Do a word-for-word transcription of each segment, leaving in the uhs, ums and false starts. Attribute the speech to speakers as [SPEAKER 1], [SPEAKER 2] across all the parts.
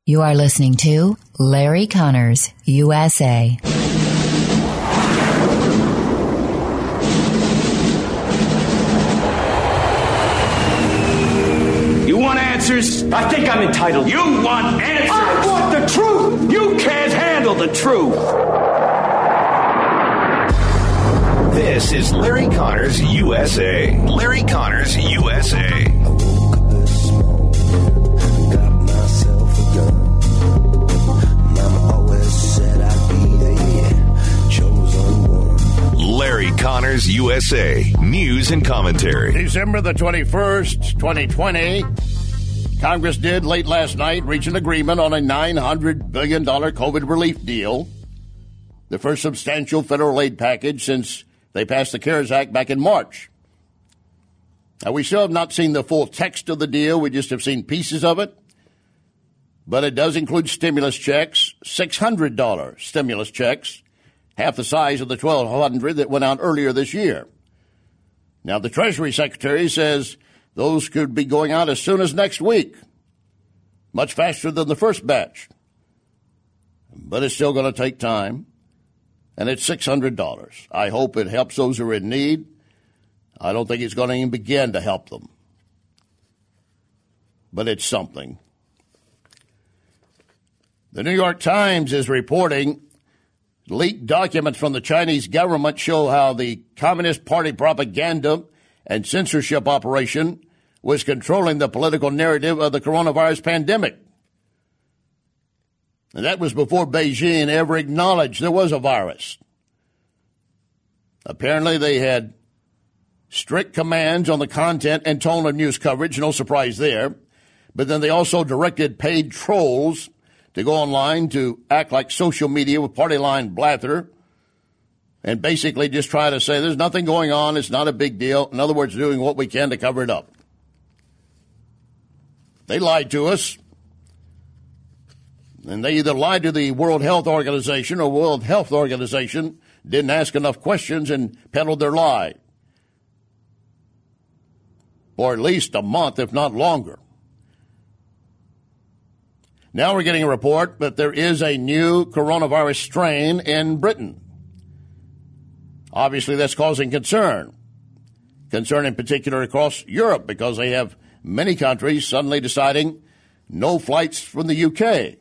[SPEAKER 1] You are listening to Larry Connors, U S A.
[SPEAKER 2] You want answers?
[SPEAKER 3] I think I'm entitled.
[SPEAKER 2] You want answers?
[SPEAKER 3] I want the truth!
[SPEAKER 2] You can't handle the truth!
[SPEAKER 4] This is Larry Connors, U S A. Larry Connors, U S A. Larry Connors, U S A. News and commentary.
[SPEAKER 5] December the twenty-first, twenty twenty. Congress did late last night reach an agreement on a nine hundred billion dollars COVID relief deal, the first substantial federal aid package since they passed the CARES Act back in March. Now, we still have not seen the full text of the deal. We just have seen pieces of it. But it does include stimulus checks, six hundred dollars stimulus checks, half the size of the twelve hundred that went out earlier this year. Now, the Treasury Secretary says those could be going out as soon as next week, much faster than the first batch. But it's still going to take time, and it's six hundred dollars. I hope it helps those who are in need. I don't think it's going to even begin to help them. But it's something. The New York Times is reporting leaked documents from the Chinese government show how the Communist Party propaganda and censorship operation was controlling the political narrative of the coronavirus pandemic. And that was before Beijing ever acknowledged there was a virus. Apparently, they had strict commands on the content and tone of news coverage, no surprise there. But then they also directed paid trolls to go online to act like social media with party line blather and basically just try to say there's nothing going on, it's not a big deal. In other words, doing what we can to cover it up. They lied to us. And they either lied to the World Health Organization or World Health Organization didn't ask enough questions and peddled their lie. For at least a month, if not longer. Now we're getting a report that there is a new coronavirus strain in Britain. Obviously, that's causing concern. Concern in particular across Europe because they have many countries suddenly deciding no flights from the U K.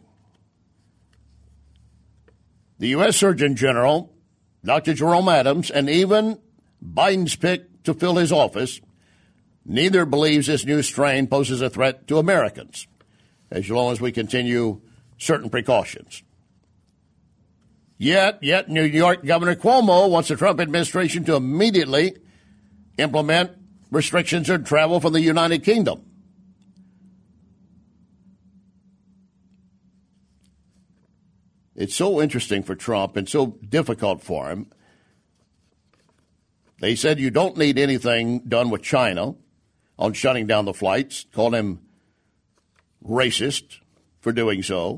[SPEAKER 5] The U S Surgeon General, Doctor Jerome Adams, and even Biden's pick to fill his office, neither believes this new strain poses a threat to Americans, as long as we continue certain precautions. Yet, yet New York Governor Cuomo wants the Trump administration to immediately implement restrictions on travel from the United Kingdom. It's so interesting for Trump and so difficult for him. They said you don't need anything done with China on shutting down the flights, called him racist for doing so.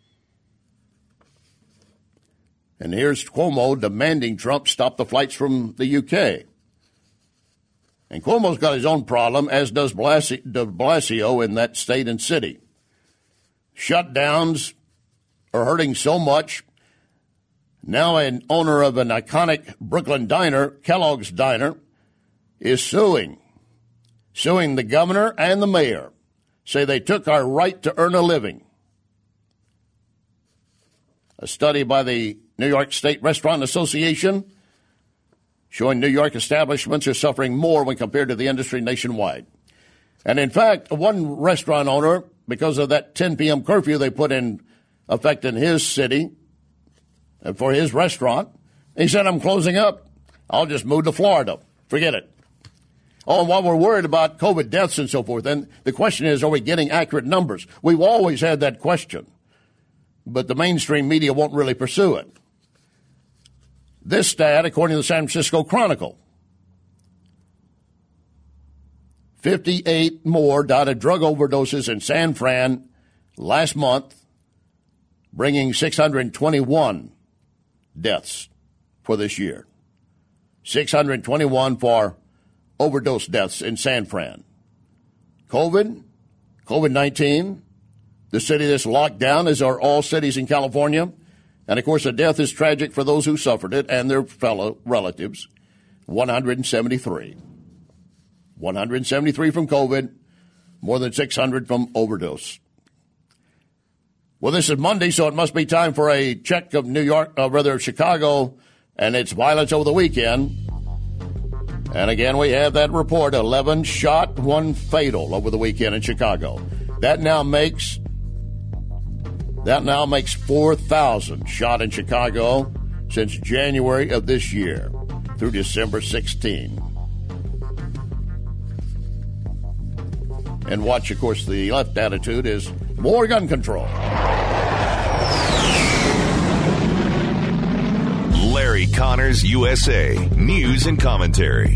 [SPEAKER 5] And here's Cuomo demanding Trump stop the flights from the U K. And Cuomo's got his own problem, as does Blasio, de Blasio in that state and city. Shutdowns are hurting so much. Now an owner of an iconic Brooklyn diner, Kellogg's Diner, is suing. Suing the governor and the mayor. Say they took our right to earn a living. A study by the New York State Restaurant Association showing New York establishments are suffering more when compared to the industry nationwide. And in fact, one restaurant owner, because of that ten p.m. curfew they put in effect in his city for his restaurant, he said, I'm closing up. I'll just move to Florida. Forget it. Oh, and while we're worried about COVID deaths and so forth, then the question is, are we getting accurate numbers? We've always had that question, but the mainstream media won't really pursue it. This stat, according to the San Francisco Chronicle, fifty-eight more died of drug overdoses in San Fran last month, bringing six hundred twenty-one deaths for this year. six hundred twenty-one for overdose deaths in San Fran. COVID, COVID nineteen, The city that's locked down, as are all cities in California. And, of course, the death is tragic for those who suffered it and their fellow relatives. one hundred seventy-three. one hundred seventy-three from COVID, more than six hundred from overdose. Well, this is Monday, so it must be time for a check of New York, uh, rather Chicago, and its violence over the weekend. And again, we have that report, eleven shot, one fatal over the weekend in Chicago. That now makes that now makes four thousand shot in Chicago since January of this year through December sixteenth. And watch, of course, the left attitude is more gun control.
[SPEAKER 4] Larry Connors, U S A. News and commentary.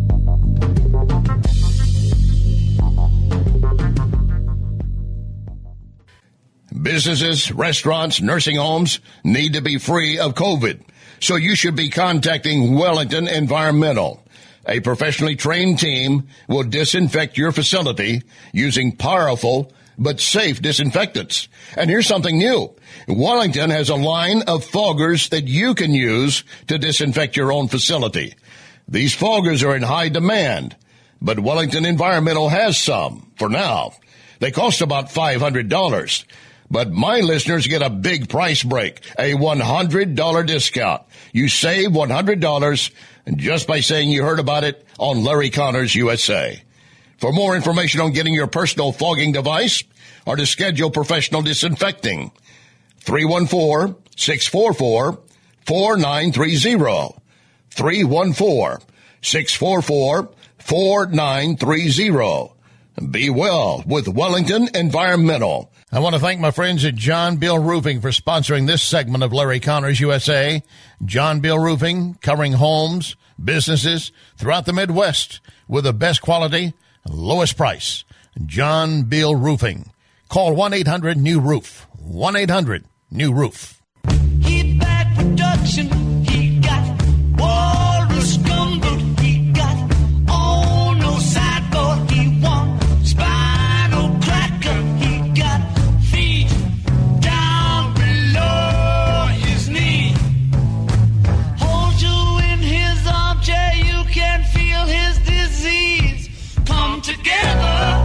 [SPEAKER 5] Businesses, restaurants, nursing homes need to be free of COVID. So you should be contacting Wellington Environmental. A professionally trained team will disinfect your facility using powerful but safe disinfectants. And here's something new. Wellington has a line of foggers that you can use to disinfect your own facility. These foggers are in high demand, but Wellington Environmental has some for now. They cost about five hundred dollars. But my listeners get a big price break, a one hundred dollars discount. You save one hundred dollars just by saying you heard about it on Larry Connors U S A. For more information on getting your personal fogging device or to schedule professional disinfecting, three one four, six four four, four nine three zero. three one four, six four four, four nine three zero. Be well with Wellington Environmental. I want to thank my friends at John Bill Roofing for sponsoring this segment of Larry Connors U S A. John Bill Roofing, covering homes, businesses throughout the Midwest with the best quality and lowest price. John Bill Roofing. Call one eight hundred new roof. one eight hundred new roof.
[SPEAKER 6] Heat back production. He got walrus gumboot. He got oh no sideboard. He want spinal cracker. He got feet down below his knee. Hold you in his arms, yeah, you can feel his disease come together.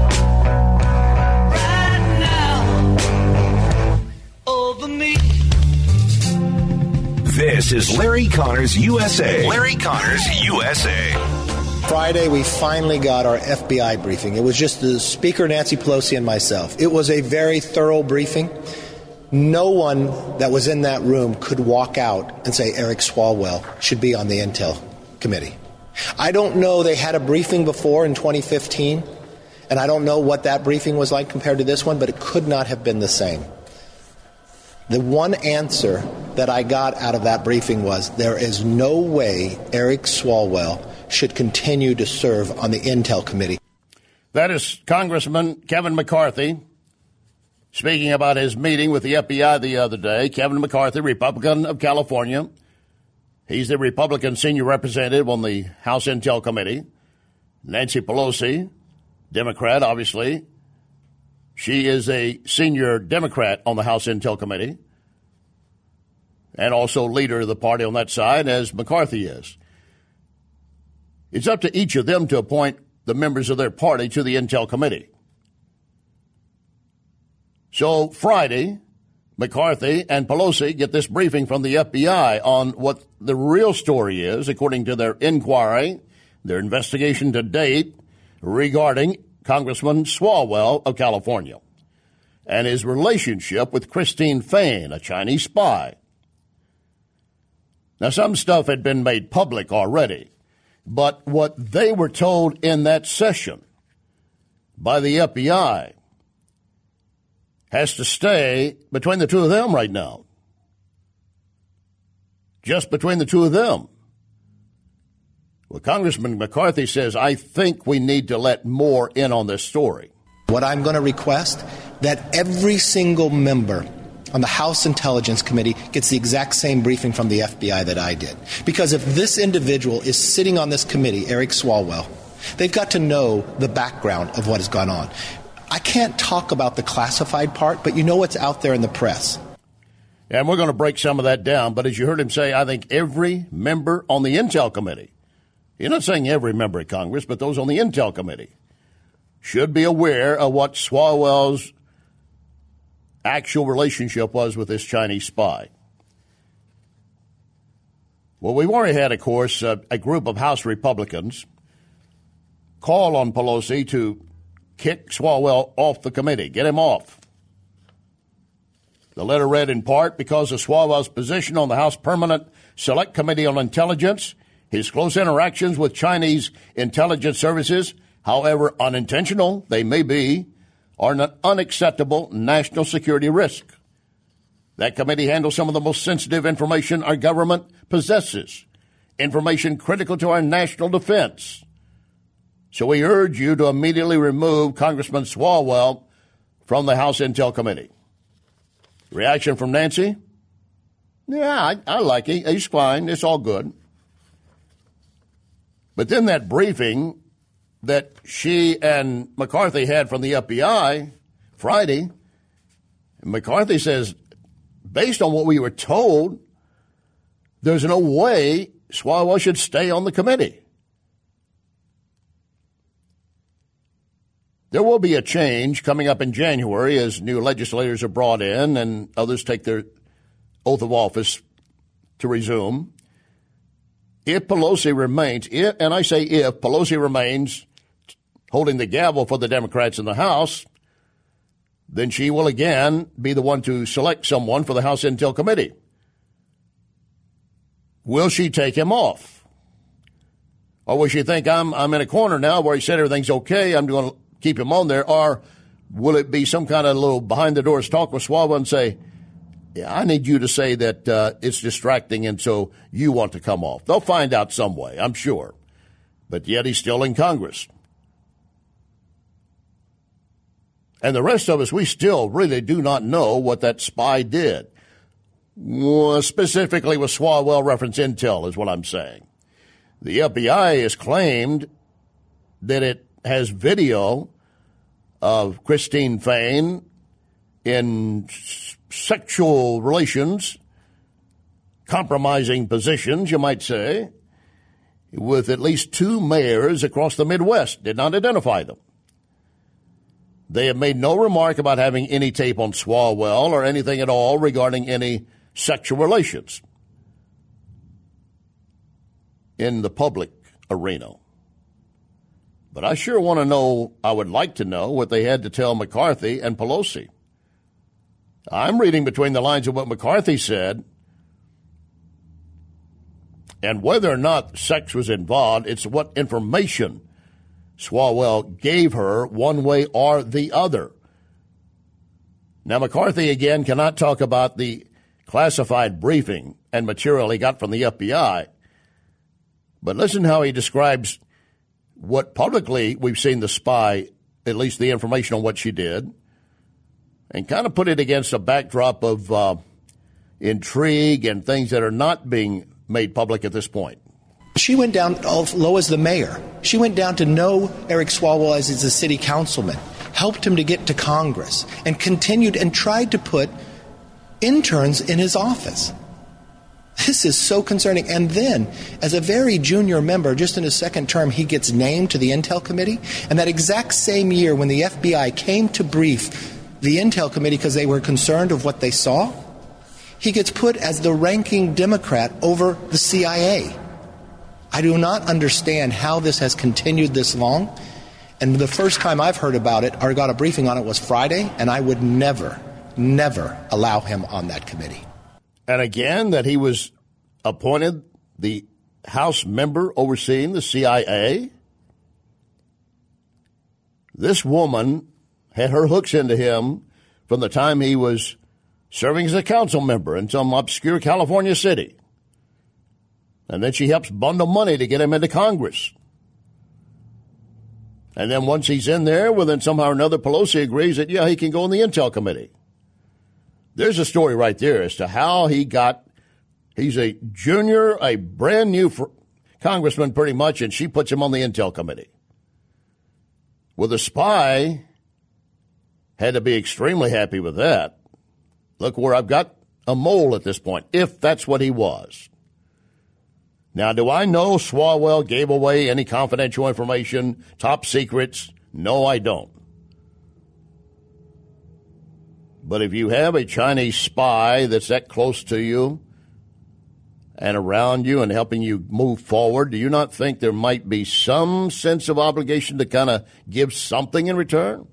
[SPEAKER 4] This is Larry Connors U S A. Larry Connors U S A.
[SPEAKER 7] Friday, we finally got our F B I briefing. It was just the Speaker, Nancy Pelosi, and myself. It was a very thorough briefing. No one that was in that room could walk out and say Eric Swalwell should be on the Intel Committee. I don't know, they had a briefing before in twenty fifteen, and I don't know what that briefing was like compared to this one, but it could not have been the same. The one answer that I got out of that briefing was there is no way Eric Swalwell should continue to serve on the Intel Committee.
[SPEAKER 5] That is Congressman Kevin McCarthy speaking about his meeting with the F B I the other day. Kevin McCarthy, Republican of California. He's the Republican senior representative on the House Intel Committee. Nancy Pelosi, Democrat, obviously. She is a senior Democrat on the House Intel Committee and also leader of the party on that side, as McCarthy is. It's up to each of them to appoint the members of their party to the Intel Committee. So Friday, McCarthy and Pelosi get this briefing from the F B I on what the real story is, according to their inquiry, their investigation to date regarding Congressman Swalwell of California and his relationship with Christine Fain, a Chinese spy. Now, some stuff had been made public already, but what they were told in that session by the F B I has to stay between the two of them right now. Just between the two of them. Well, Congressman McCarthy says, I think we need to let more in on this story.
[SPEAKER 7] What I'm going to request, that every single member on the House Intelligence Committee gets the exact same briefing from the F B I that I did. Because if this individual is sitting on this committee, Eric Swalwell, they've got to know the background of what has gone on. I can't talk about the classified part, but you know what's out there in the press.
[SPEAKER 5] And we're going to break some of that down. But as you heard him say, I think every member on the Intel Committee, you're not saying every member of Congress, but those on the Intel Committee, should be aware of what Swalwell's actual relationship was with this Chinese spy. Well, we've already had, of course, uh, a group of House Republicans call on Pelosi to kick Swalwell off the committee, get him off. The letter read in part, because of Swalwell's position on the House Permanent Select Committee on Intelligence, his close interactions with Chinese intelligence services, however unintentional they may be, are an unacceptable national security risk. That committee handles some of the most sensitive information our government possesses, information critical to our national defense. So we urge you to immediately remove Congressman Swalwell from the House Intel Committee. Reaction from Nancy? Yeah, I, I like it. He's fine. It's all good. But then that briefing that she and McCarthy had from the F B I Friday, McCarthy says, based on what we were told, there's no way Swalwell should stay on the committee. There will be a change coming up in January as new legislators are brought in and others take their oath of office to resume. If Pelosi remains, if, and I say if, Pelosi remains holding the gavel for the Democrats in the House, then she will again be the one to select someone for the House Intel Committee. Will she take him off? Or will she think, I'm, I'm in a corner now where he said everything's okay, I'm going to keep him on there? Or will it be some kind of little behind-the-doors talk with Swalwell and say, yeah, I need you to say that uh, it's distracting and so you want to come off? They'll find out some way, I'm sure. But yet he's still in Congress. And the rest of us, we still really do not know what that spy did. Well, specifically with Swalwell reference intel is what I'm saying. The F B I has claimed that it has video of Christine Fain in s- sexual relations, compromising positions, you might say, with at least two mayors across the Midwest. Did not identify them. They have made no remark about having any tape on Swalwell or anything at all regarding any sexual relations in the public arena. But I sure want to know, I would like to know what they had to tell McCarthy and Pelosi. I'm reading between the lines of what McCarthy said, and whether or not sex was involved, it's what information Swalwell gave her one way or the other. Now, McCarthy, again, cannot talk about the classified briefing and material he got from the F B I. But listen how he describes what publicly we've seen the spy, at least the information on what she did, and kind of put it against a backdrop of uh, intrigue and things that are not being made public at this point.
[SPEAKER 7] She went down as low as the mayor. She went down to know Eric Swalwell as a city councilman, helped him to get to Congress, and continued and tried to put interns in his office. This is so concerning. And then, as a very junior member, just in his second term, he gets named to the Intel Committee. And that exact same year, when the F B I came to brief the Intel Committee because they were concerned of what they saw, he gets put as the ranking Democrat over the C I A. I do not understand how this has continued this long. And the first time I've heard about it or got a briefing on it was Friday, and I would never, never allow him on that committee.
[SPEAKER 5] And again, that he was appointed the House member overseeing the C I A. This woman had her hooks into him from the time he was serving as a council member in some obscure California city. And then she helps bundle money to get him into Congress. And then once he's in there, well, then somehow or another Pelosi agrees that, yeah, he can go in the Intel Committee. There's a story right there as to how he got, he's a junior, a brand new fr- congressman pretty much, and she puts him on the Intel Committee. Well, the spy had to be extremely happy with that. Look where I've got a mole at this point, if that's what he was. Now, do I know Swalwell gave away any confidential information, top secrets? No, I don't. But if you have a Chinese spy that's that close to you and around you and helping you move forward, do you not think there might be some sense of obligation to kind of give something in return?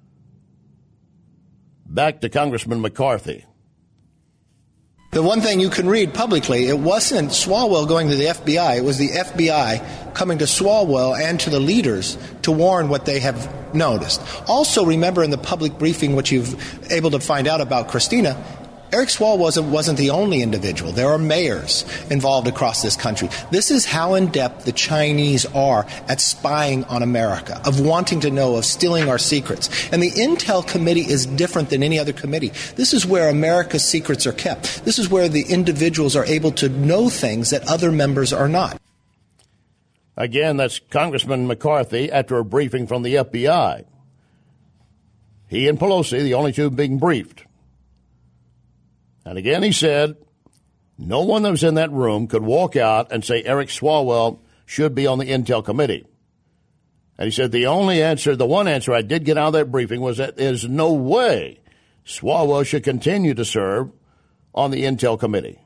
[SPEAKER 5] Back to Congressman McCarthy.
[SPEAKER 7] The one thing you can read publicly, it wasn't Swalwell going to the F B I. It was the F B I coming to Swalwell and to the leaders to warn what they have noticed. Also, remember in the public briefing, which you've able to find out about Christina, Eric Swalwell wasn't, wasn't the only individual. There are mayors involved across this country. This is how in-depth the Chinese are at spying on America, of wanting to know, of stealing our secrets. And the Intel Committee is different than any other committee. This is where America's secrets are kept. This is where the individuals are able to know things that other members are not.
[SPEAKER 5] Again, that's Congressman McCarthy after a briefing from the F B I. He and Pelosi, the only two being briefed. And again, he said, no one that was in that room could walk out and say Eric Swalwell should be on the Intel Committee. And he said the only answer, the one answer I did get out of that briefing was that there's no way Swalwell should continue to serve on the Intel Committee.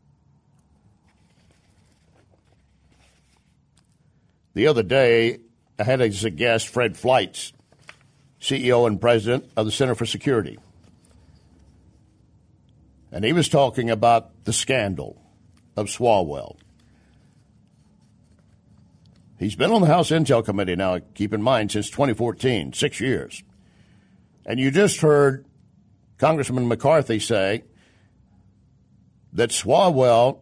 [SPEAKER 5] The other day, I had as a guest Fred Fleitz, C E O and president of the Center for Security. And he was talking about the scandal of Swalwell. He's been on the House Intel Committee now, keep in mind, since twenty fourteen, six years. And you just heard Congressman McCarthy say that Swalwell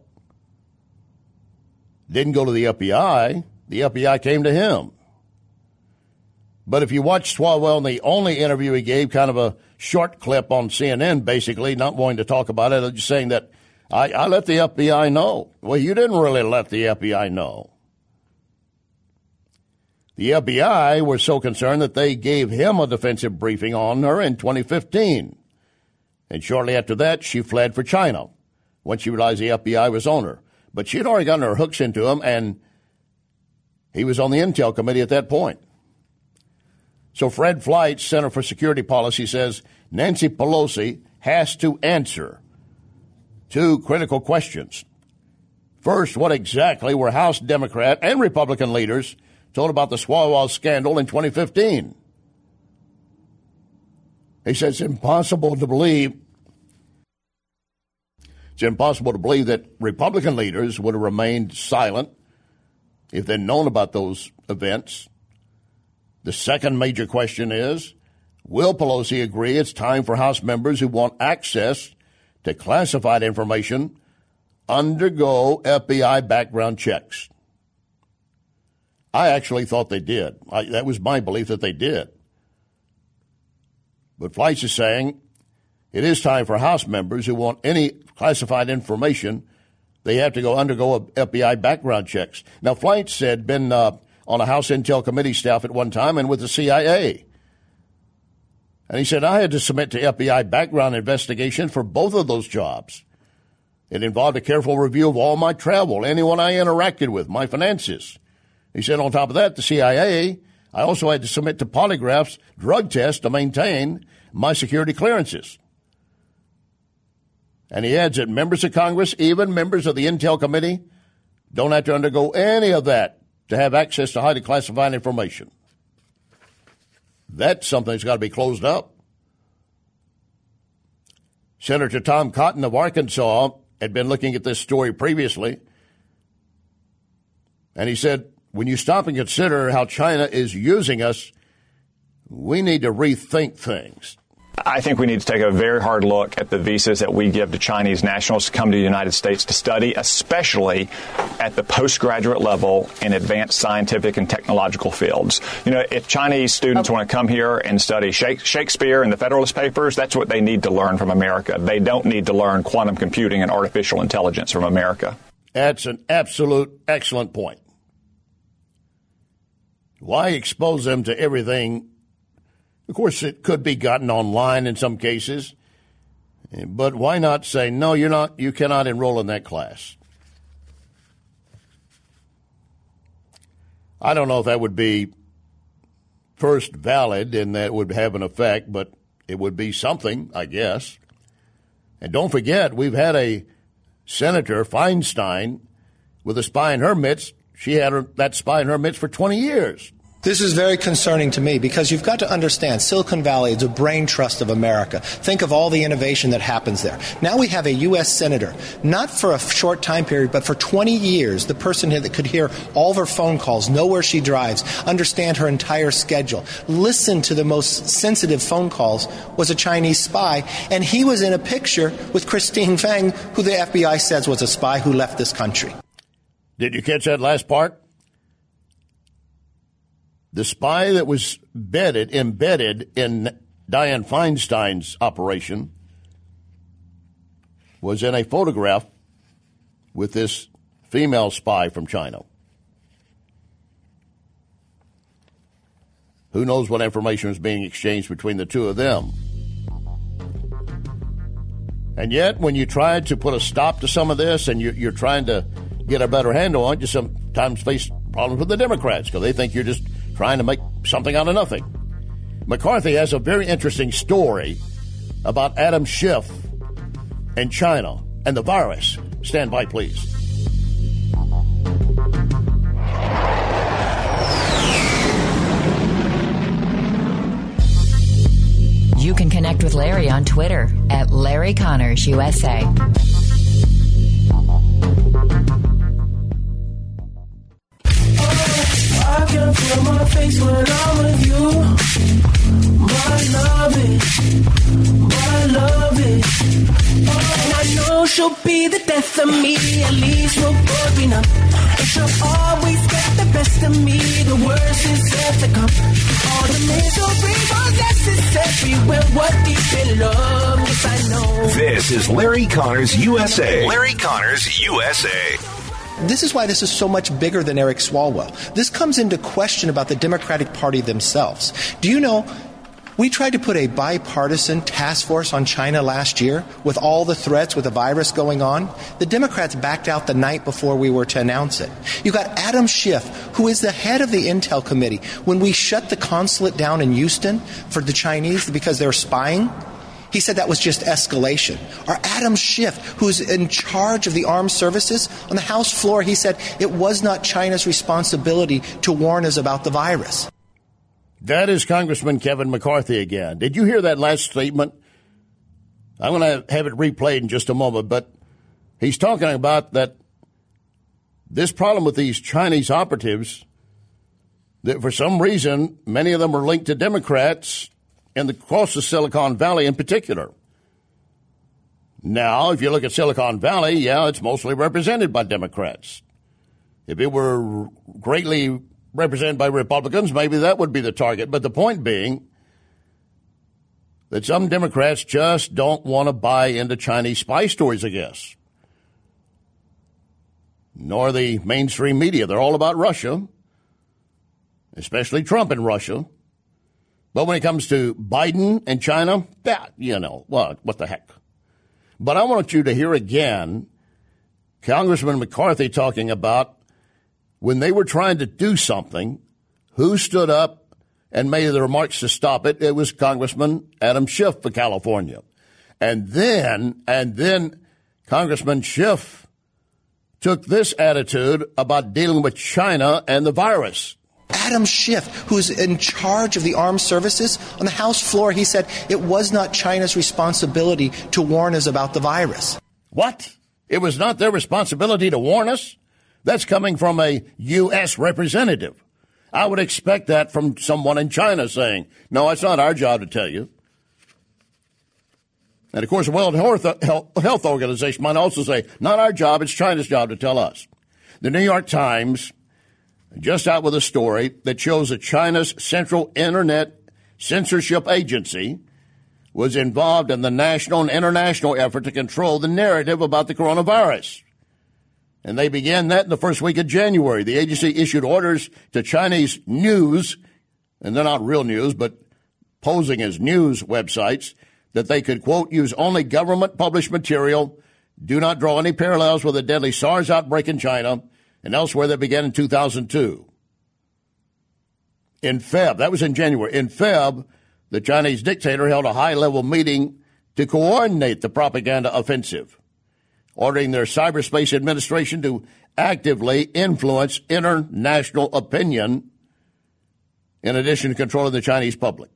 [SPEAKER 5] didn't go to the F B I. The F B I came to him. But if you watch Swalwell in the only interview he gave, kind of a short clip on C N N, basically, not wanting to talk about it, just saying that I, I let the F B I know. Well, you didn't really let the F B I know. The F B I were so concerned that they gave him a defensive briefing on her in twenty fifteen. And shortly after that, she fled for China when she realized the F B I was on her. But she had already gotten her hooks into him, and he was on the Intel Committee at that point. So Fred Fleitz, Center for Security Policy, says Nancy Pelosi has to answer two critical questions. First, what exactly were House Democrat and Republican leaders told about the Swalwell scandal in twenty fifteen? He says it's impossible to believe it's impossible to believe that Republican leaders would have remained silent if they'd known about those events. The second major question is, will Pelosi agree it's time for House members who want access to classified information undergo F B I background checks? I actually thought they did. I, that was my belief that they did. But Fleitz is saying it is time for House members who want any classified information, they have to go undergo F B I background checks. Now, Fleitz said been uh, on a House Intel Committee staff at one time and with the C I A. And he said, I had to submit to F B I background investigation for both of those jobs. It involved a careful review of all my travel, anyone I interacted with, my finances. He said, on top of that, the C I A, I also had to submit to polygraphs, drug tests to maintain my security clearances. And he adds that members of Congress, even members of the Intel Committee, don't have to undergo any of that to have access to highly classified information. That's something that's got to be closed up. Senator Tom Cotton of Arkansas had been looking at this story previously, and he said, when you stop and consider how China is using us, we need to rethink things.
[SPEAKER 8] I think we need to take a very hard look at the visas that we give to Chinese nationals to come to the United States to study, especially at the postgraduate level in advanced scientific and technological fields. You know, if Chinese students okay. want to come here and study Shakespeare and the Federalist Papers, that's what they need to learn from America. They don't need to learn quantum computing and artificial intelligence from America.
[SPEAKER 5] That's an absolute excellent point. Why expose them to everything Of course, it could be gotten online in some cases, but why not say, no, you're not, you cannot enroll in that class? I don't know if that would be first valid and that would have an effect, but it would be something, I guess. And don't forget, we've had a Senator, Feinstein, with a spy in her midst. She had her, that spy in her midst for twenty years.
[SPEAKER 7] This is very concerning to me because you've got to understand Silicon Valley is a brain trust of America. Think of all the innovation that happens there. Now we have a U S senator, not for a short time period, but for twenty years, the person that could hear all of her phone calls, know where she drives, understand her entire schedule, listen to the most sensitive phone calls, was a Chinese spy. And he was in a picture with Christine Fang, who the F B I says was a spy who left this country.
[SPEAKER 5] Did you catch that last part? The spy that was bedded, embedded in Dianne Feinstein's operation was in a photograph with this female spy from China. Who knows what information was being exchanged between the two of them? And yet, when you try to put a stop to some of this and you're, you're trying to get a better handle on it, you sometimes face problems with the Democrats because they think you're just trying to make something out of nothing. McCarthy has a very interesting story about Adam Schiff and China and the virus. Stand by, please.
[SPEAKER 1] You can connect with Larry on Twitter at Larry Connors U S A.
[SPEAKER 6] I can feel my face when I'm with you. But I love it. But I love it. Oh, I know she'll be the death of me. At least we'll both be numb. And she'll always get the best of me. The worst is yet to come. All the misery was necessary when we're deep in love. Yes, I know.
[SPEAKER 4] This is Larry Connors U S A. Larry Connors U S A.
[SPEAKER 7] This is why this is so much bigger than Eric Swalwell. This comes into question about the Democratic Party themselves. Do you know, we tried to put a bipartisan task force on China last year with all the threats with the virus going on. The Democrats backed out the night before we were to announce it. You got Adam Schiff, who is the head of the Intel Committee. When we shut the consulate down in Houston for the Chinese because they were spying, he said that was just escalation. Or Adam Schiff, who's in charge of the armed services, on the House floor, he said it was not China's responsibility to warn us about the virus.
[SPEAKER 5] That is Congressman Kevin McCarthy again. Did you hear that last statement? I'm going to have it replayed in just a moment, but he's talking about that this problem with these Chinese operatives, that for some reason, many of them are linked to Democrats and across the Silicon Valley in particular. Now, if you look at Silicon Valley, yeah, it's mostly represented by Democrats. If it were greatly represented by Republicans, maybe that would be the target. But the point being that some Democrats just don't want to buy into Chinese spy stories, I guess. Nor the mainstream media. They're all about Russia, especially Trump and Russia. But when it comes to Biden and China, that, you know, what, what the heck. But I want you to hear again Congressman McCarthy talking about when they were trying to do something, who stood up and made the remarks to stop it? It was Congressman Adam Schiff of California. And then, and then Congressman Schiff took this attitude about dealing with China and the virus.
[SPEAKER 7] Adam Schiff, who's in charge of the armed services, on the House floor, he said it was not China's responsibility to warn us about the virus.
[SPEAKER 5] What? It was not their responsibility to warn us? That's coming from a U S representative. I would expect that from someone in China saying, no, it's not our job to tell you. And, of course, the World Health Organization might also say, not our job, it's China's job to tell us. The New York Times just out with a story that shows that China's Central Internet Censorship Agency was involved in the national and international effort to control the narrative about the coronavirus. And they began that in the first week of January. The agency issued orders to Chinese news, and they're not real news, but posing as news websites, that they could, quote, use only government-published material, do not draw any parallels with the deadly SARS outbreak in China and elsewhere that began in two thousand two. In February, that was in January, in February, the Chinese dictator held a high-level meeting to coordinate the propaganda offensive, ordering their cyberspace administration to actively influence international opinion in addition to controlling the Chinese public.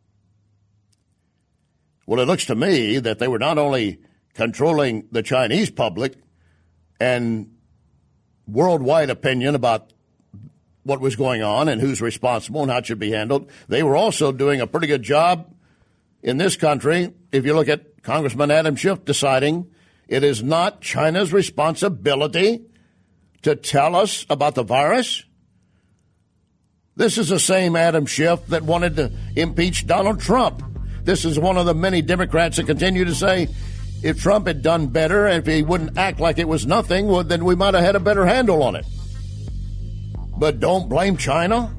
[SPEAKER 5] Well, it looks to me that they were not only controlling the Chinese public and worldwide opinion about what was going on and who's responsible and how it should be handled, they were also doing a pretty good job in this country. If you look at Congressman Adam Schiff deciding it is not China's responsibility to tell us about the virus. This is the same Adam Schiff that wanted to impeach Donald Trump. This is one of the many Democrats that continue to say if Trump had done better, if he wouldn't act like it was nothing, well, then we might have had a better handle on it. But don't blame China.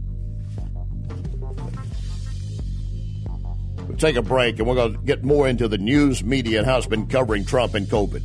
[SPEAKER 5] We'll take a break, and we're going to get more into the news media and how it's been covering Trump and COVID.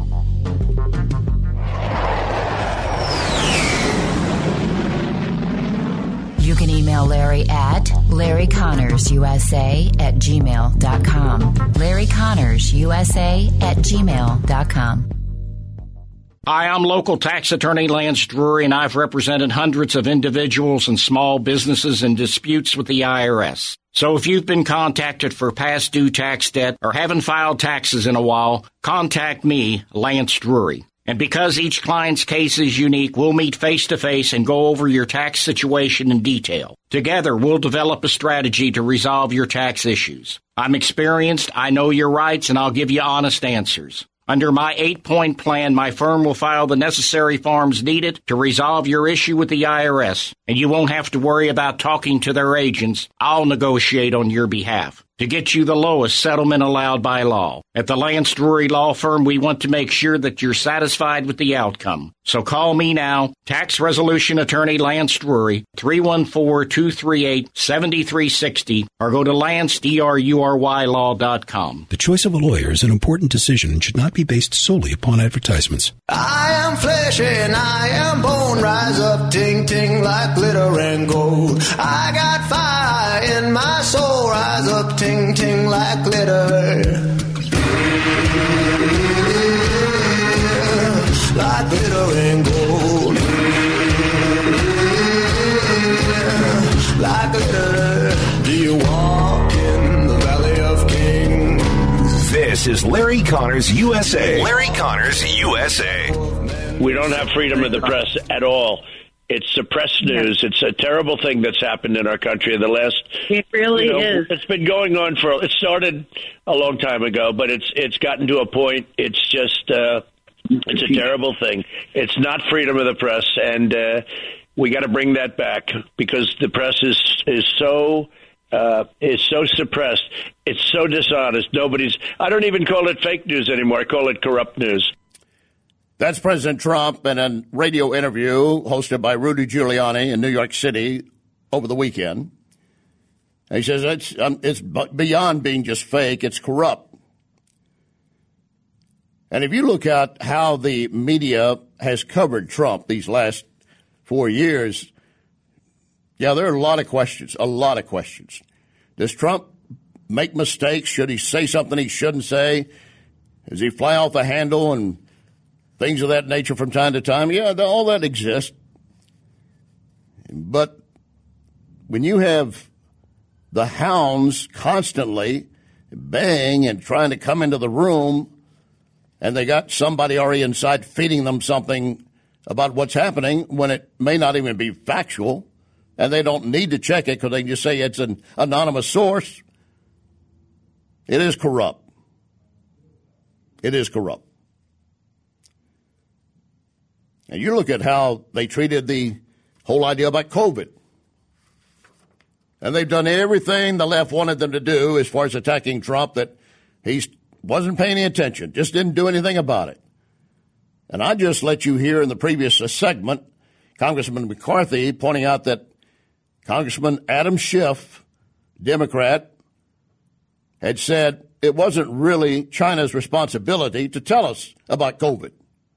[SPEAKER 1] You can email Larry at Larry Connors U S A at gmail dot com. Larry Connors U S A at gmail dot com.
[SPEAKER 9] Hi, I'm local tax attorney Lance Drury, and I've represented hundreds of individuals and small businesses in disputes with the I R S. So if you've been contacted for past due tax debt or haven't filed taxes in a while, contact me, Lance Drury. And because each client's case is unique, we'll meet face-to-face and go over your tax situation in detail. Together, we'll develop a strategy to resolve your tax issues. I'm experienced, I know your rights, and I'll give you honest answers. Under my eight-point plan, my firm will file the necessary forms needed to resolve your issue with the I R S, and you won't have to worry about talking to their agents. I'll negotiate on your behalf to get you the lowest settlement allowed by law. At the Lance Drury Law Firm, we want to make sure that you're satisfied with the outcome. So call me now, Tax Resolution Attorney Lance Drury, three one four, two three eight, seven three six zero, or go to lance drury law dot com.
[SPEAKER 10] The choice of a lawyer is an important decision and should not be based solely upon advertisements.
[SPEAKER 6] I am flesh and I am bone. Rise up, ting ting like glitter and gold. I got fire in my soul. Rise up, ting ting like glitter. Like glitter and gold. Like glitter. Do you walk in the valley of kings?
[SPEAKER 4] This is Larry Connors U S A. Larry Connors U S A.
[SPEAKER 2] We don't have freedom of the press at all. It's suppressed news. It's a terrible thing that's happened in our country in the last.
[SPEAKER 11] It really
[SPEAKER 2] you know,
[SPEAKER 11] is.
[SPEAKER 2] It's been going on for. It started a long time ago, but it's it's gotten to a point. It's just uh, it's a terrible thing. It's not freedom of the press, and uh, we got to bring that back because the press is is so. Uh, is so suppressed. It's so dishonest. Nobody's. I don't even call it fake news anymore. I call it corrupt news.
[SPEAKER 5] That's President Trump in a radio interview hosted by Rudy Giuliani in New York City over the weekend. He says it's um, it's beyond being just fake. It's corrupt. And if you look at how the media has covered Trump these last four years, yeah, there are a lot of questions, a lot of questions. Does Trump make mistakes? Should he say something he shouldn't say? Does he fly off the handle and things of that nature from time to time? Yeah, all that exists. But when you have the hounds constantly baying and trying to come into the room, and they got somebody already inside feeding them something about what's happening when it may not even be factual, and they don't need to check it because they can just say it's an anonymous source, it is corrupt. It is corrupt. And you look at how they treated the whole idea about COVID. And they've done everything the left wanted them to do as far as attacking Trump, that he wasn't paying any attention, just didn't do anything about it. And I just let you hear in the previous segment Congressman McCarthy pointing out that Congressman Adam Schiff Democrat, had said it wasn't really China's responsibility to tell us about COVID.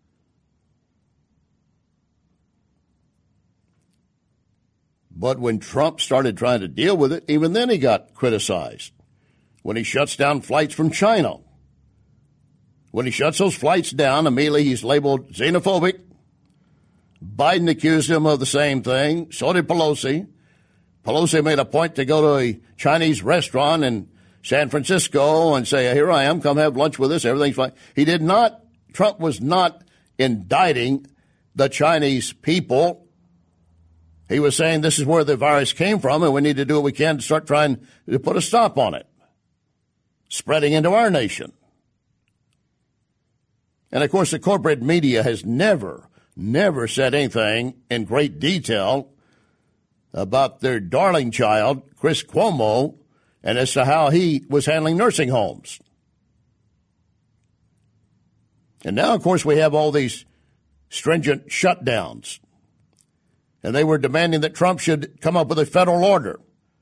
[SPEAKER 5] But when Trump started trying to deal with it, even then he got criticized. When he shuts down flights from China. When he shuts those flights down, immediately he's labeled xenophobic. Biden accused him of the same thing. So did Pelosi. Pelosi made a point to go to a Chinese restaurant in San Francisco and say, here I am, come have lunch with us, everything's fine. He did not, Trump was not indicting the Chinese people. He was saying this is where the virus came from and we need to do what we can to start trying to put a stop on it, spreading into our nation. And, of course, the corporate media has never, never said anything in great detail about their darling child, Chris Cuomo, and as to how he was handling nursing homes. And now, of course, we have all these stringent shutdowns. And they were demanding that Trump should come up with a federal order.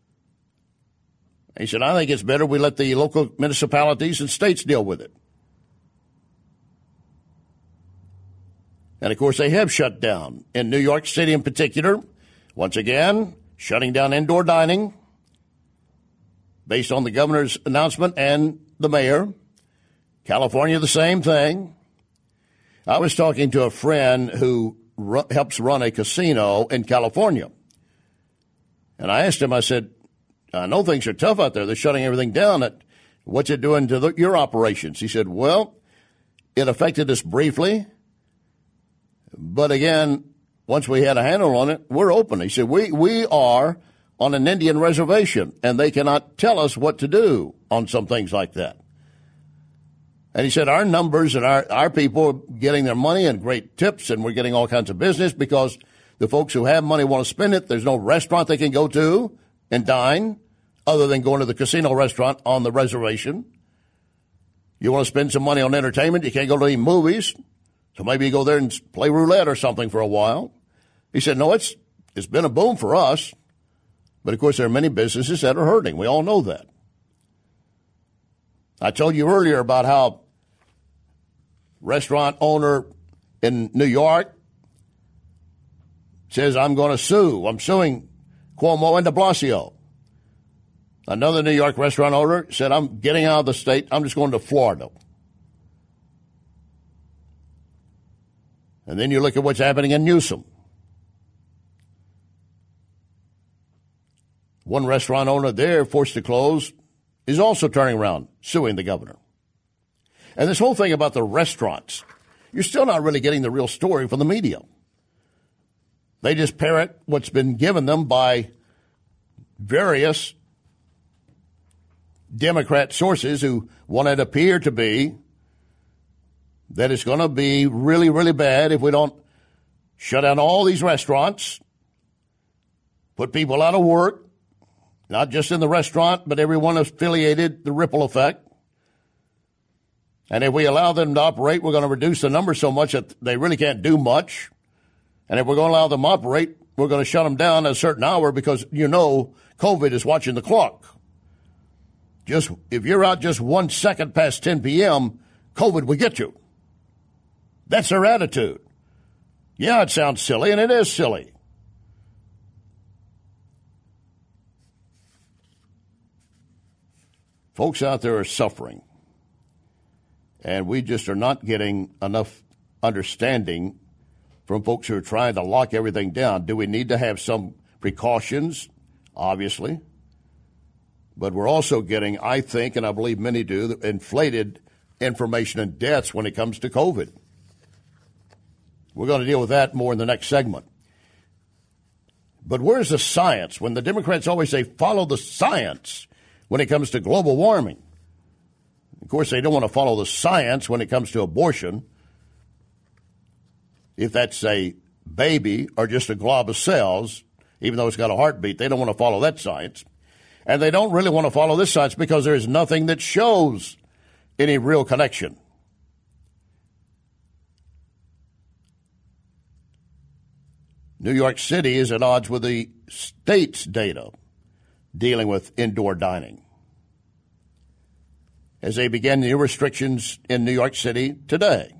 [SPEAKER 5] He said, I think it's better we let the local municipalities and states deal with it. And, of course, they have shut down. In New York City in particular, once again, shutting down indoor dining based on the governor's announcement and the mayor. California, the same thing. I was talking to a friend who ru- helps run a casino in California. And I asked him, I said, I know things are tough out there. They're shutting everything down. What's it doing to the, your operations? He said, well, it affected us briefly. But again, once we had a handle on it, we're open. He said, we, we are on an Indian reservation, and they cannot tell us what to do on some things like that. And he said, our numbers and our, our people are getting their money and great tips, and we're getting all kinds of business because the folks who have money want to spend it. There's no restaurant they can go to and dine other than going to the casino restaurant on the reservation. You want to spend some money on entertainment, you can't go to any movies. So maybe you go there and play roulette or something for a while. He said, no, it's it's been a boom for us. But, of course, there are many businesses that are hurting. We all know that. I told you earlier about how restaurant owner in New York says, I'm going to sue. I'm suing Cuomo and de Blasio. Another New York restaurant owner said, I'm getting out of the state. I'm just going to Florida. And then you look at what's happening in Newsom. One restaurant owner there, forced to close, is also turning around, suing the governor. And this whole thing about the restaurants, you're still not really getting the real story from the media. They just parrot what's been given them by various Democrat sources who want it to appear to be that it's going to be really, really bad if we don't shut down all these restaurants, put people out of work, not just in the restaurant, but everyone affiliated, the ripple effect. And if we allow them to operate, we're going to reduce the number so much that they really can't do much. And if we're going to allow them to operate, we're going to shut them down at a certain hour because, you know, COVID is watching the clock. Just if you're out just one second past ten p.m., COVID will get you. That's their attitude. Yeah, it sounds silly, and it is silly. Folks out there are suffering, and we just are not getting enough understanding from folks who are trying to lock everything down. Do we need to have some precautions? Obviously. But we're also getting, I think, and I believe many do, inflated information and deaths when it comes to COVID. We're going to deal with that more in the next segment. But where's the science? When the Democrats always say, follow the science when it comes to global warming. Of course, they don't want to follow the science when it comes to abortion. If that's a baby or just a glob of cells, even though it's got a heartbeat, they don't want to follow that science. And they don't really want to follow this science because there is nothing that shows any real connection. New York City is at odds with the state's data. dealing with indoor dining. As they begin new restrictions in New York City today.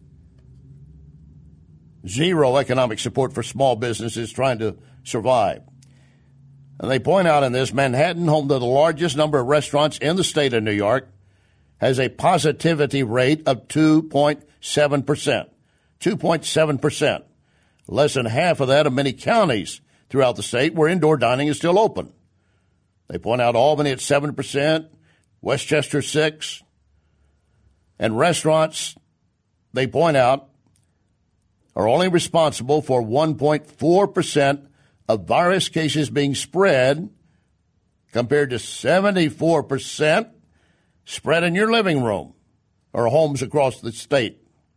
[SPEAKER 5] Zero economic support for small businesses trying to survive. And they point out in this, Manhattan, home to the largest number of restaurants in the state of New York, has a positivity rate of two point seven percent. two point seven percent. Less than half of that of many counties throughout the state where indoor dining is still open. They point out Albany at seven percent, Westchester six, and restaurants, they point out, are only responsible for one point four percent of virus cases being spread compared to seventy-four percent spread in your living room or homes across the state.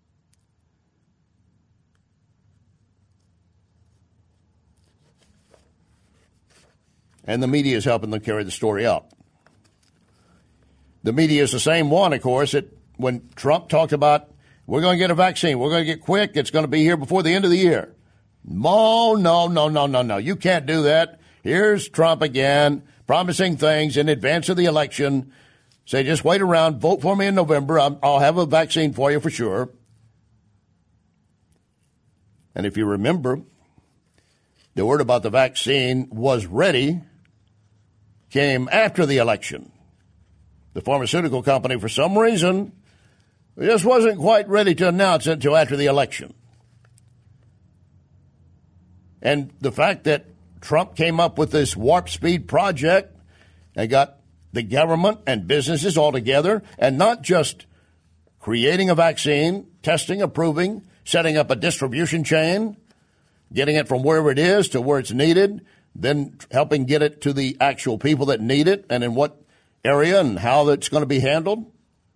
[SPEAKER 5] And the media is helping them carry the story out. The media is the same one, of course, that when Trump talked about, we're going to get a vaccine, we're going to get quick, it's going to be here before the end of the year. No, no, no, no, no, no. You can't do that. Here's Trump again, promising things in advance of the election. Say, just wait around, vote for me in November. I'll, I'll have a vaccine for you for sure. And if you remember, the word about the vaccine was ready came after the election. The pharmaceutical company, for some reason, just wasn't quite ready to announce it until after the election. And the fact that Trump came up with this warp speed project and got the government and businesses all together, and not just creating a vaccine, testing, approving, setting up a distribution chain, getting it from wherever it is to where it's needed, then helping get it to the actual people that need it and in what area and how it's going to be handled.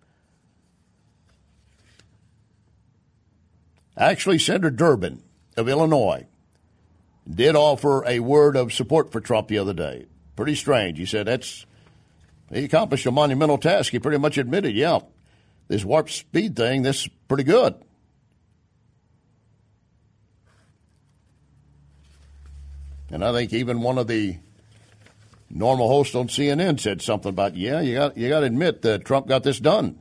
[SPEAKER 5] Actually, Senator Durbin of Illinois did offer a word of support for Trump the other day. Pretty strange. He said that's he accomplished a monumental task. He pretty much admitted, yeah, this warp speed thing, this is pretty good. And I think even one of the normal hosts on C N N said something about, yeah, you got you got to admit that Trump got this done.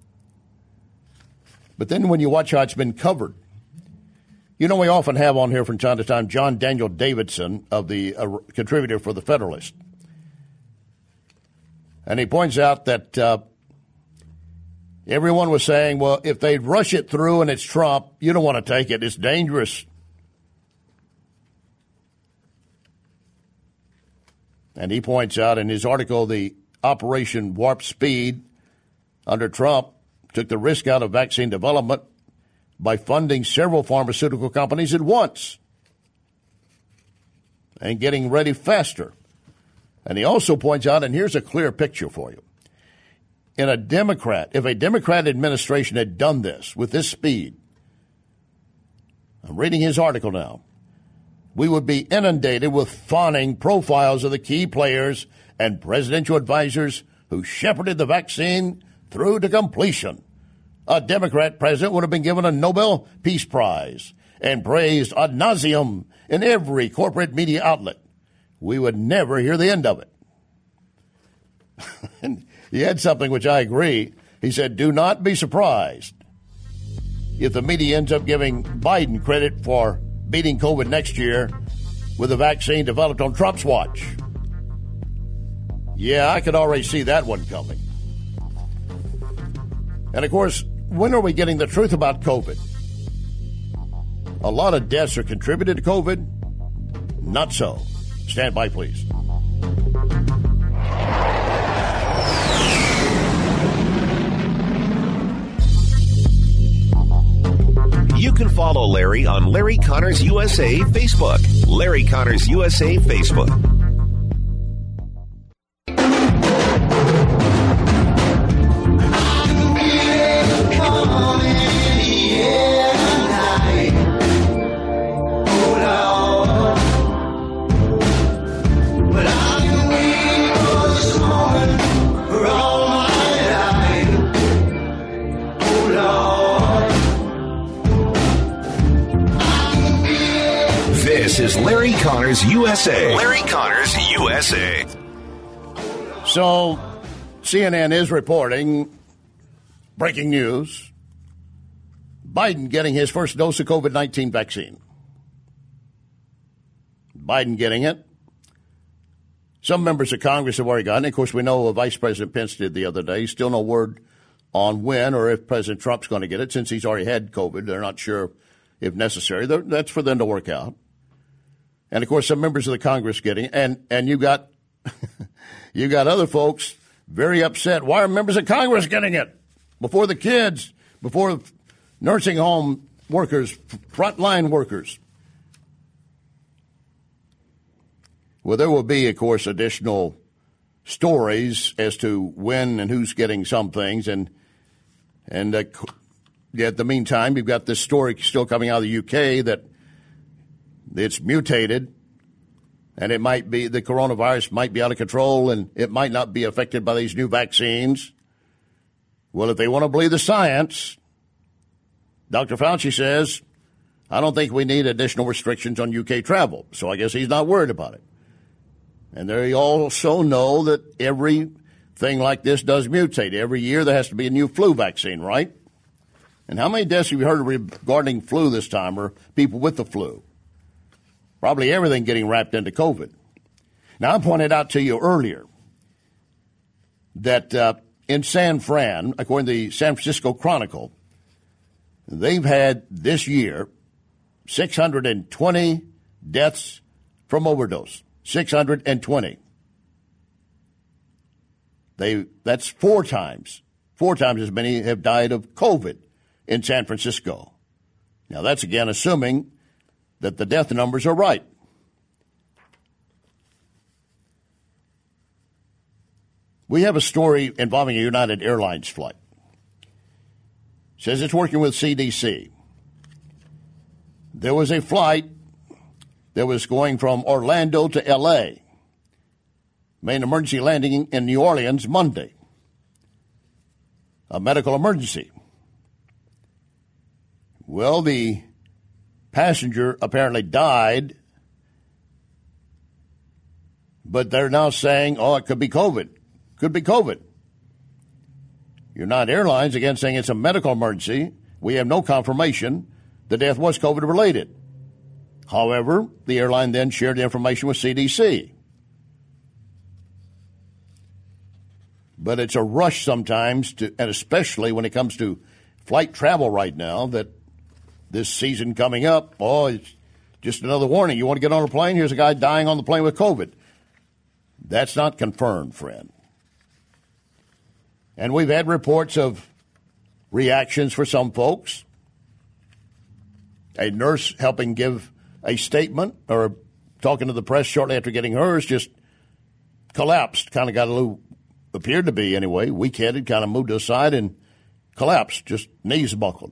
[SPEAKER 5] But then when you watch how it's been covered, you know, we often have on here from time to time John Daniel Davidson, of the uh, contributor for The Federalist. And he points out that uh, everyone was saying, well, if they rush it through and it's Trump, you don't want to take it. It's dangerous. And he points out in his article, the Operation Warp Speed under Trump took the risk out of vaccine development by funding several pharmaceutical companies at once and getting ready faster. And he also points out, and here's a clear picture for you. In a Democrat, if a Democrat administration had done this with this speed, I'm reading his article now, we would be inundated with fawning profiles of the key players and presidential advisors who shepherded the vaccine through to completion. A Democrat president would have been given a Nobel Peace Prize and praised ad nauseum in every corporate media outlet. We would never hear the end of it. And he had something which I agree. He said, do not be surprised if the media ends up giving Biden credit for beating COVID next year with a vaccine developed on Trump's watch. Yeah, I could already see that one coming. And, of course, when are we getting the truth about COVID? A lot of deaths are contributed to COVID. Not so. Stand by, please.
[SPEAKER 4] You can follow Larry on Larry Connors U S A Facebook. Larry Connors U S A Facebook. This is Larry Connors U S A. Larry Connors U S A.
[SPEAKER 5] So C N N is reporting, breaking news, Biden getting his first dose of COVID nineteen vaccine. Biden getting it. Some members of Congress have already gotten it. Of course, we know what Vice President Pence did the other day. Still no word on when or if President Trump's going to get it. Since he's already had COVID, they're not sure if necessary. They're, that's for them to work out. And, of course, some members of the Congress getting it. And, and you got you got other folks very upset. Why are members of Congress getting it? Before the kids, before nursing home workers, frontline workers. Well, there will be, of course, additional stories as to when and who's getting some things. And and uh, at the meantime, you've got this story still coming out of the U K that it's mutated and it might be the coronavirus might be out of control and it might not be affected by these new vaccines. Well, if they want to believe the science, Doctor Fauci says, I don't think we need additional restrictions on U K travel. So I guess he's not worried about it. And they also know that everything like this does mutate. Every year there has to be a new flu vaccine, right? And how many deaths have you heard regarding flu this time or people with the flu? Probably everything getting wrapped into COVID. Now, I pointed out to you earlier that uh, in San Fran, according to the San Francisco Chronicle, they've had this year six hundred twenty deaths from overdose. six hundred twenty. They that's four times, four times as many have died of COVID in San Francisco. Now, that's again assuming that the death numbers are right. We have a story involving a United Airlines flight. It says it's working with C D C. There was a flight that was going from Orlando to L A, made an emergency landing in New Orleans Monday. A medical emergency. Well, the passenger apparently died, but they're now saying, oh, it could be COVID. Could be COVID. United Airlines, again, saying it's a medical emergency. We have no confirmation the death was COVID-related. However, the airline then shared the information with C D C. But it's a rush sometimes, to, and especially when it comes to flight travel right now, that this season coming up, oh, it's just another warning. You want to get on a plane? Here's a guy dying on the plane with COVID. That's not confirmed, friend. And we've had reports of reactions for some folks. A nurse helping give a statement or talking to the press shortly after getting hers just collapsed, kind of got a little, appeared to be anyway, weak-headed, kind of moved aside and collapsed, just knees buckled.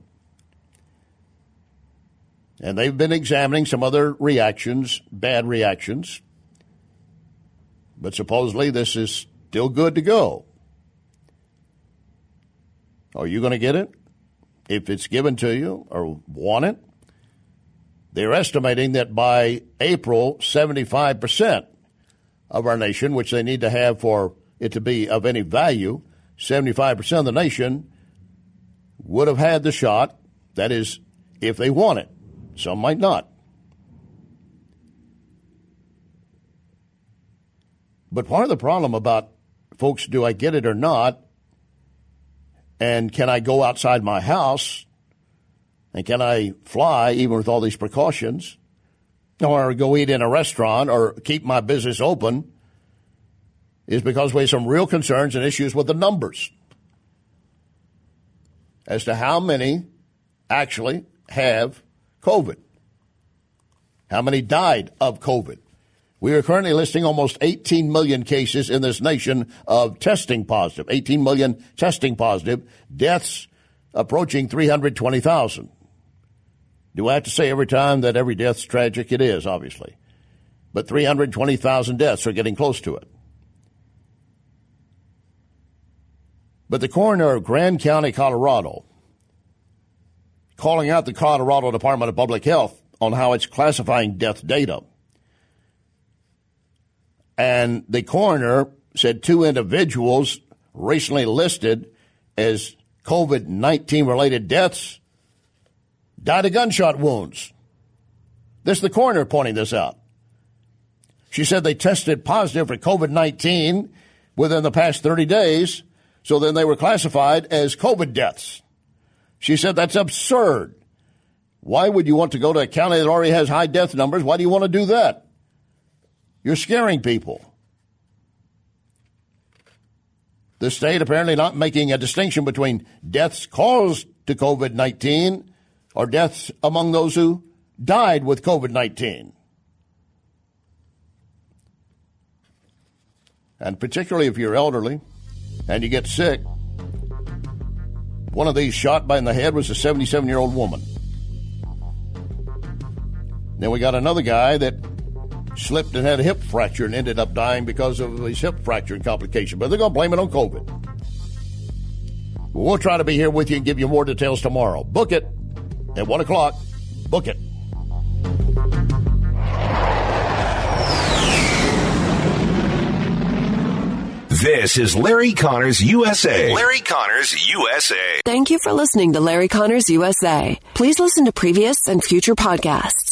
[SPEAKER 5] And they've been examining some other reactions, bad reactions, but supposedly this is still good to go. Are you going to get it? If it's given to you or want it? They're estimating that by April, seventy-five percent of our nation, which they need to have for it to be of any value, seventy-five percent of the nation would have had the shot. That is, if they want it. Some might not. But part of the problem about, folks, do I get it or not? And can I go outside my house? And can I fly, even with all these precautions? Or go eat in a restaurant or keep my business open? Is because we have some real concerns and issues with the numbers as to how many actually have COVID. How many died of COVID? We are currently listing almost eighteen million cases in this nation of testing positive. eighteen million testing positive. Deaths approaching three hundred twenty thousand. Do I have to say every time that every death's tragic? It is, obviously. But three hundred twenty thousand deaths are getting close to it. But the coroner of Grand County, Colorado, calling out the Colorado Department of Public Health on how it's classifying death data. And the coroner said two individuals recently listed as COVID nineteen related deaths died of gunshot wounds. This is the coroner pointing this out. She said they tested positive for COVID nineteen within the past thirty days, so then they were classified as COVID deaths. She said that's absurd. Why would you want to go to a county that already has high death numbers? Why do you want to do that? You're scaring people. The state apparently not making a distinction between deaths caused to COVID nineteen or deaths among those who died with COVID nineteen. And particularly if you're elderly and you get sick, one of these shot by in the head was a seventy-seven-year-old woman. Then we got another guy that slipped and had a hip fracture and ended up dying because of his hip fracture and complication. But they're going to blame it on COVID. We'll try to be here with you and give you more details tomorrow. Book it at one o'clock. Book it.
[SPEAKER 4] This is Larry Connors U S A. Larry Connors U S A.
[SPEAKER 11] Thank you for listening to Larry Connors U S A. Please listen to previous and future podcasts